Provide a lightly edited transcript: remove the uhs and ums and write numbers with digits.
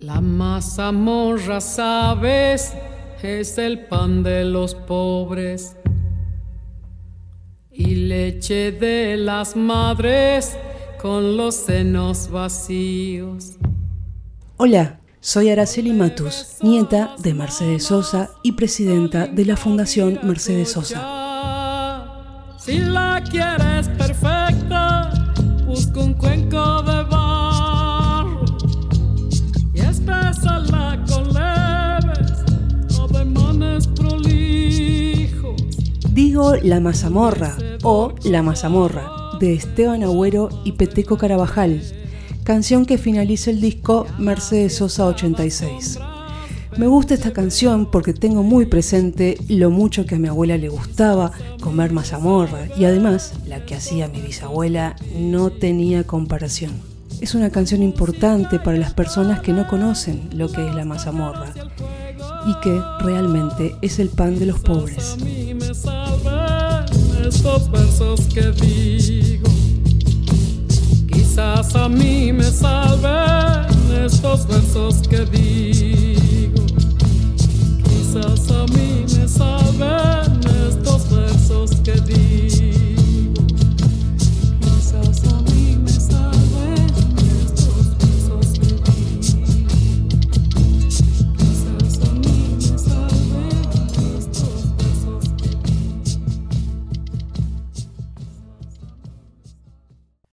La mazamorra, sabes, es el pan de los pobres y leche de las madres con los senos vacíos. Hola, soy Araceli Matus, nieta de Mercedes Sosa y presidenta de la Fundación Mercedes Sosa. Si la quieres perfecta, busca un cuenco de barro y espésala con leves ademanes prolijos. Digo La Mazamorra o La Mazamorra, de Esteban Agüero y Peteco Carabajal, canción que finaliza el disco Mercedes Sosa 86. Me gusta esta canción porque tengo muy presente lo mucho que a mi abuela le gustaba comer mazamorra y además la que hacía mi bisabuela no tenía comparación. Es una canción importante para las personas que no conocen lo que es la mazamorra y que realmente es el pan de los pobres. Estos versos que digo, quizás a mí me salven estos versos que digo.